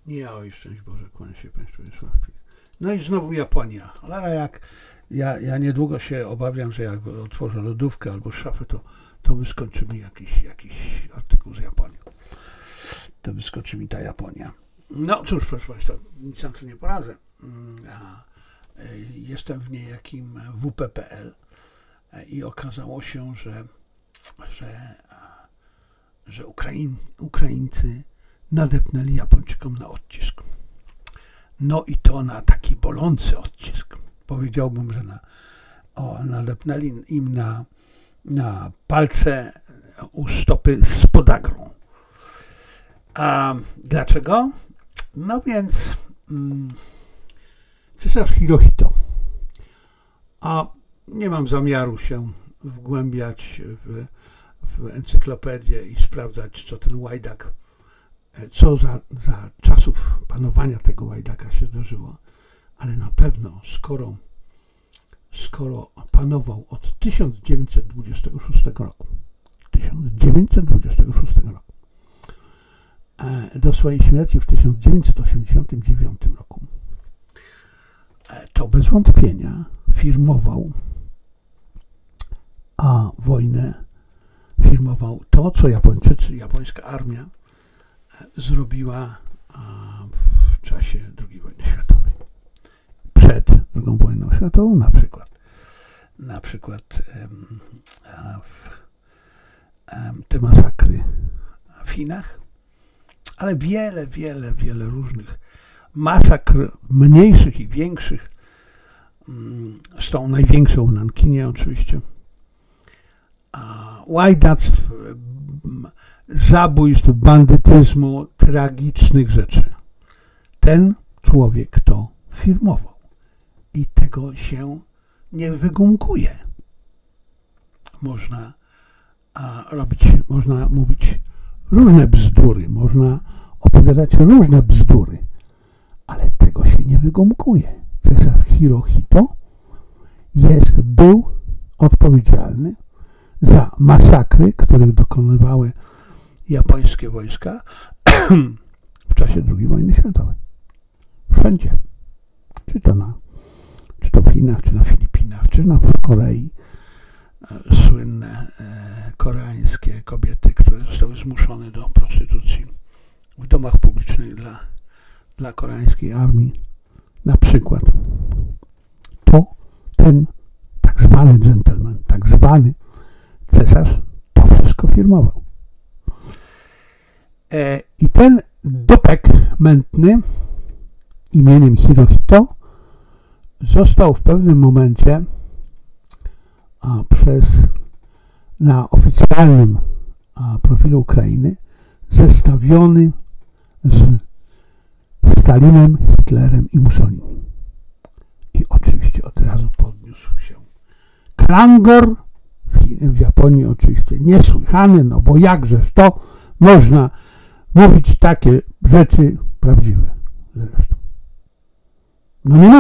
Nie, oj, szczęść Boże, kłania się Państwu Wiesławki. No i znowu Japonia. Ale jak ja niedługo się obawiam, że jak otworzę lodówkę albo szafę, to wyskoczy mi jakiś artykuł z Japonii. To wyskoczy mi ta Japonia. No cóż, proszę Państwa, nic na to nie poradzę. Jestem w niejakim WP.pl i okazało się, że Ukraińcy nadepnęli Japończykom na odcisk. No i to na taki bolący odcisk. Powiedziałbym, że nadepnęli im na palce u stopy z podagrą. A dlaczego? No więc cesarz Hirohito. A nie mam zamiaru się wgłębiać w encyklopedię i sprawdzać, co ten łajdak, co za czasów panowania tego łajdaka się zdarzyło. Ale na pewno, skoro panował od 1926 roku, do swojej śmierci w 1989 roku, to bez wątpienia firmował wojnę, firmował to, co japońska armia zrobiła w czasie II wojny światowej. Przed II wojną światową na przykład te masakry w Chinach, ale wiele różnych masakr, mniejszych i większych, z tą największą w Nankinie oczywiście, łajdactw, zabójstw, bandytyzmu, tragicznych rzeczy. Ten człowiek to firmował i tego się nie wygumkuje. Można mówić różne bzdury, można opowiadać różne bzdury, ale tego się nie wygumkuje. Cesarz Hirohito był odpowiedzialny za masakry, których dokonywały japońskie wojska w czasie II wojny światowej. Wszędzie. Czy to w Chinach, czy na Filipinach, czy w Korei. Słynne koreańskie kobiety, które zostały zmuszone do prostytucji w domach publicznych dla koreańskiej armii. Na przykład to ten tak zwany dżentelmen, tak zwany cesarz to wszystko firmował. I ten dupek mętny imieniem Hirohito został w pewnym momencie na oficjalnym profilu Ukrainy zestawiony z Stalinem, Hitlerem i Mussolini. I oczywiście od razu podniósł się klangor w Japonii, oczywiście niesłychany, no bo jakżeż to można mówić takie rzeczy prawdziwe zresztą. No nie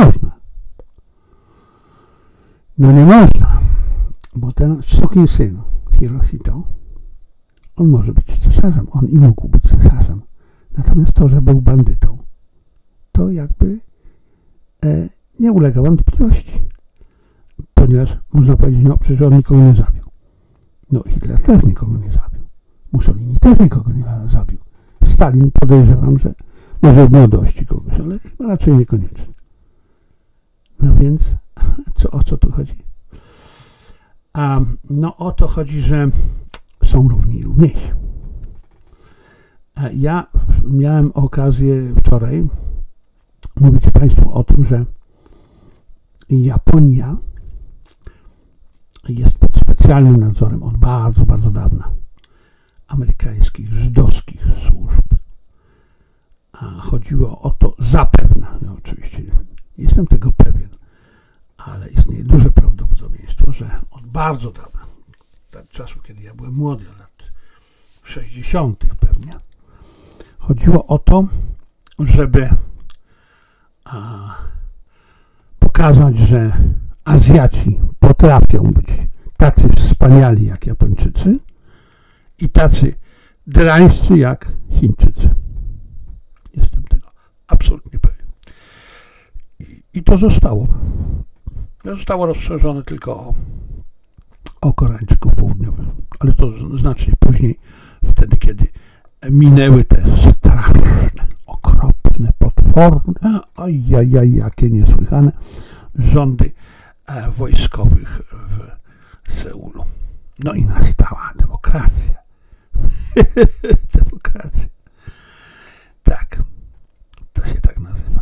można, bo ten sukinsyn Hirohito, on może być cesarzem, on i mógł być cesarzem. Natomiast to, że był bandytą, to jakby nie ulega wątpliwości. Ponieważ można powiedzieć, no przecież on nikogo nie zabił. No Hitler też nikogo nie zabił. Mussolini też nikogo nie zabił. Stalin podejrzewam, że może w młodości kogoś, ale chyba raczej niekoniecznie. No więc o co tu chodzi? No o to chodzi, że są równi i równiejsi. Ja miałem okazję wczoraj mówić Państwu o tym, że Japonia jest pod specjalnym nadzorem od bardzo, bardzo dawna amerykańskich, żydowskich służb. Chodziło o to zapewne, ja oczywiście jestem tego pewien, ale istnieje duże prawdopodobieństwo, że od bardzo dawna, od czasu, kiedy ja byłem młody, od lat 60. pewnie, chodziło o to, żeby pokazać, że Azjaci potrafią być tacy wspaniali jak Japończycy i tacy drańscy jak Chińczycy. Jestem tego I to zostało. Zostało rozszerzone tylko o Koreańczyków Południowych. Ale to znacznie później, wtedy kiedy minęły te straszne, okropne, potworne, jakie niesłychane rządy wojskowych w Seulu. No i nastała demokracja. Demokracja. Tak, to się tak nazywa.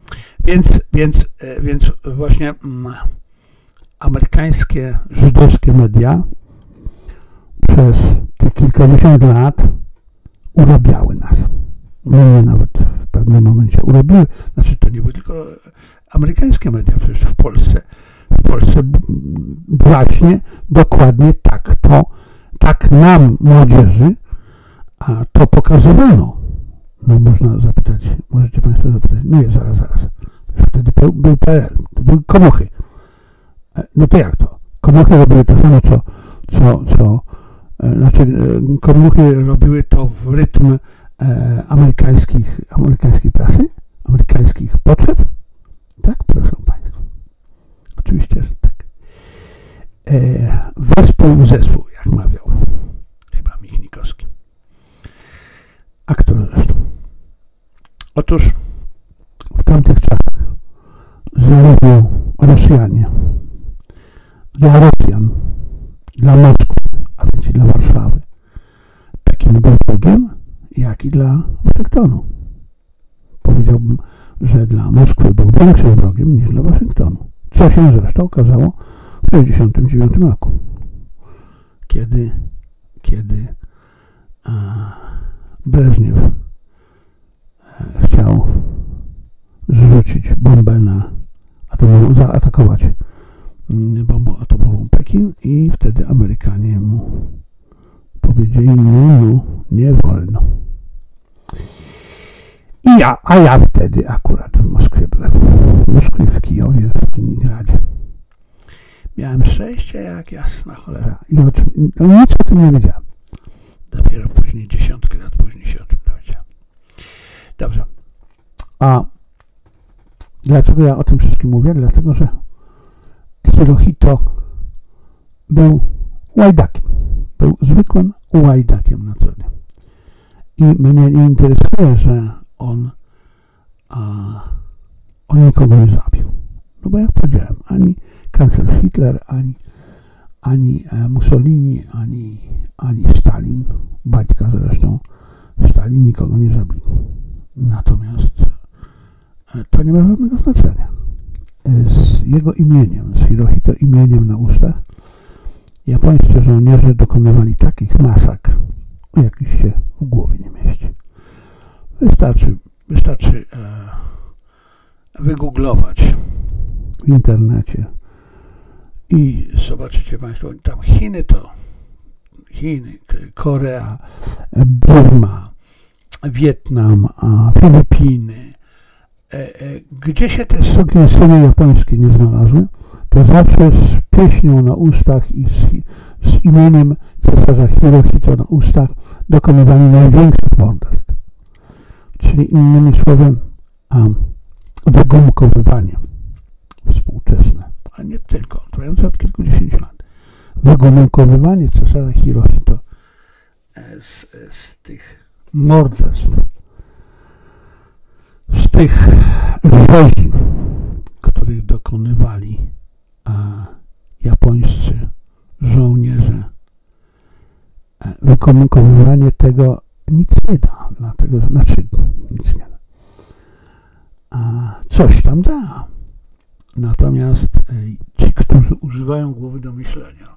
Więc właśnie amerykańskie, żydowskie media przez te kilkadziesiąt lat urabiały nas. Mnie nawet w pewnym momencie urobiły. Znaczy to nie były tylko amerykańskie media, przecież w Polsce właśnie dokładnie tak nam, młodzieży, a to pokazywano. No można zapytać, możecie Państwo zapytać, no nie, zaraz. Wtedy był PRL, to były komuchy. No to jak to? Komuchy robiły to samo, znaczy komuchy robiły to w rytm amerykańskiej prasy, amerykańskich potrzeb? Tak, proszę Państwa. Oczywiście, że tak. Zespół, jak mawiał chyba Michnikowski. Aktor zresztą. Otóż w tamtych czasach zarówno Rosjanie dla Rosjan, dla Moskwy, a więc i dla Warszawy, Pekin był wrogiem, jak i dla Waszyngtonu. Powiedziałbym, że dla Moskwy był większym wrogiem niż dla Waszyngtonu. Co się zresztą okazało w 1969 roku, kiedy Breżniew chciał zrzucić bombę zaatakować bombą atomową Pekin i wtedy Amerykanie mu powiedzieli, no, nie wolno. A ja wtedy akurat w Moskwie byłem. W Moskwie, w Kijowie, w Leningradzie. Miałem szczęście jak jasna cholera. I nic o tym nie wiedziałem. Dopiero później, dziesiątki lat później się o tym dowiedziałem. Dobrze. A dlaczego ja o tym wszystkim mówię? Dlatego, że Hirohito był łajdakiem. Był zwykłym łajdakiem na co dzień. I mnie nie interesuje, że on nikogo nie zabił. No bo jak powiedziałem, ani kanclerz Hitler, ani Mussolini, ani Stalin, baćka zresztą, Stalin nikogo nie zabił. Natomiast to nie ma żadnego znaczenia. Z jego imieniem, z Hirohito imieniem na ustach, japońscy żołnierze dokonywali takich masakr, o jakich się w głowie nie mieści. Wystarczy wygooglować w internecie i zobaczycie Państwo, tam Chiny, Korea, Burma, Wietnam, Filipiny, gdzie się te sukinsyny japońskie nie znalazły, to zawsze z pieśnią na ustach i z imieniem cesarza Hirohito na ustach dokonywali największych morderstw. Czyli innymi słowy wygumkowywanie współczesne, a nie tylko, trwające od kilkudziesięciu lat. Wygumkowywanie cesarza Hirohito z tych morderstw, z tych rzezi, których dokonywali japońscy żołnierze. Wykomunikowanie tego nic nie da, dlatego, nic nie da. Coś tam da. Natomiast ci, którzy używają głowy do myślenia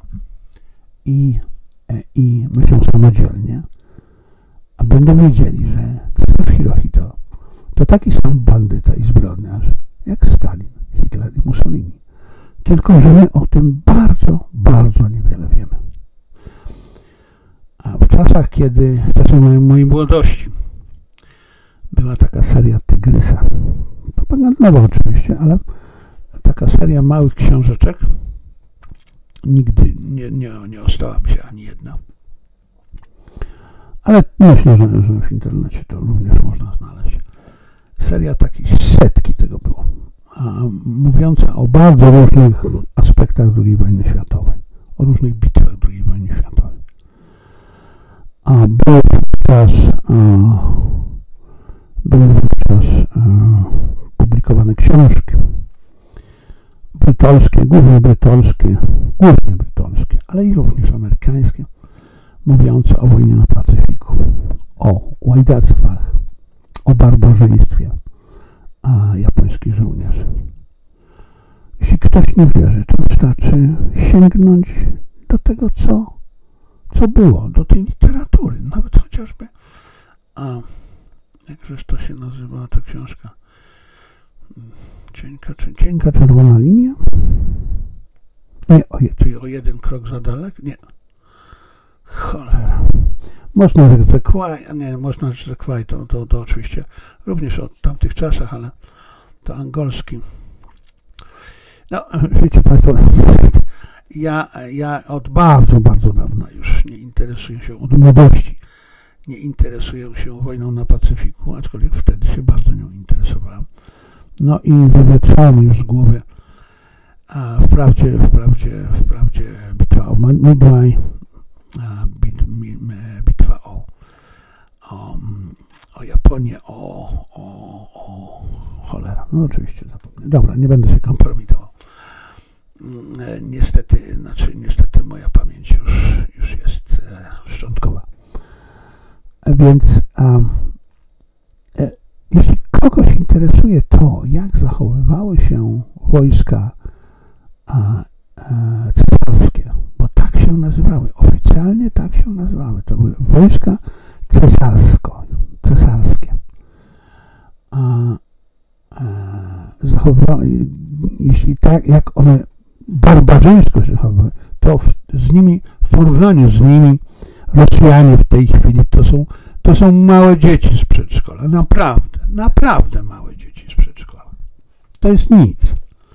i myślą samodzielnie, a będą wiedzieli, że cesarz Hirohito to taki sam bandyta i zbrodniarz jak Stalin, Hitler i Mussolini. Tylko, że my o tym bardzo, bardzo niewiele wiemy. A w czasach, w czasach mojej młodości była taka seria Tygrysa. Propagandowa oczywiście, ale taka seria małych książeczek. Nigdy nie ostała mi się ani jedna. Ale myślę, że w internecie to również można znaleźć. Seria takich, setki tego było. mówiąca o bardzo różnych aspektach II wojny światowej, o różnych bitwach II wojny światowej. Były wówczas publikowane książki brytolskie, głównie brytolskie, ale i również amerykańskie, mówiące o wojnie na Pacyfiku, o łajdactwach, o barbarzyństwie japońskich żołnierzy. Jeśli ktoś nie wierzy, to wystarczy sięgnąć do tego, co było, do tej literatury, nawet chociażby, jakżeż to się nazywała ta książka, Cienka czerwona linia? Nie, czyli o jeden krok za daleko? Nie. Cholera. Można rzec to oczywiście również od tamtych czasach, ale to angielski. No, wiecie Państwo, ja od bardzo, bardzo dawna już nie interesuję się, od młodości nie interesuję się wojną na Pacyfiku, aczkolwiek wtedy się bardzo nią interesowałem. No i wywietrzało mi już z głowy, a wprawdzie bitwa o Midway, bitwa o Japonię, o cholera, no oczywiście zapomnę. Dobra, nie będę się kompromitował. Niestety moja pamięć już jest szczątkowa. Więc jeśli kogoś interesuje to, jak zachowywały się wojska cesarskie, bo tak się nazywały, oficjalnie tak się nazywały, to były wojska cesarskie. Zachowywały, jeśli tak, jak one barbarzyńsko się zachowywały, to w porównaniu z nimi Rosjanie w tej chwili to są małe dzieci z przedszkola. Naprawdę małe dzieci z przedszkola. To jest nic.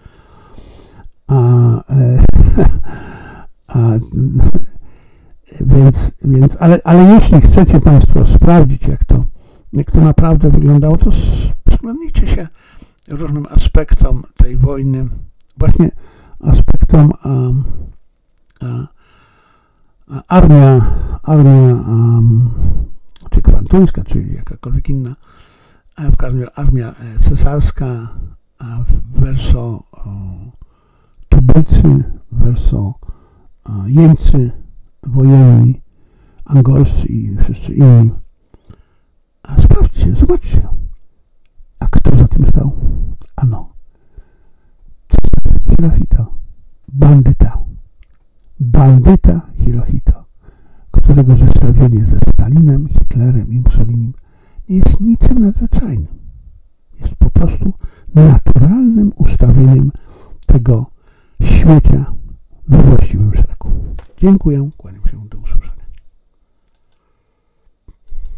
Ale jeśli chcecie Państwo sprawdzić, jak to naprawdę wyglądało, to przyglądnijcie się różnym aspektom tej wojny, właśnie aspektom armia czy kwantuńska, czy jakakolwiek inna, w każdym razie armia cesarska verso tubylcy, verso jeńcy wojenni, angolscy i wszyscy inni. Sprawdźcie, zobaczcie. A kto za tym stał? Ano, Hirohito, bandyta Hirohito, którego zestawienie ze Stalinem, Hitlerem i Mussolinim nie jest niczym nadzwyczajnym. Jest po prostu naturalnym ustawieniem tego śmiecia we właściwym szeregu. Dziękuję, kłaniam.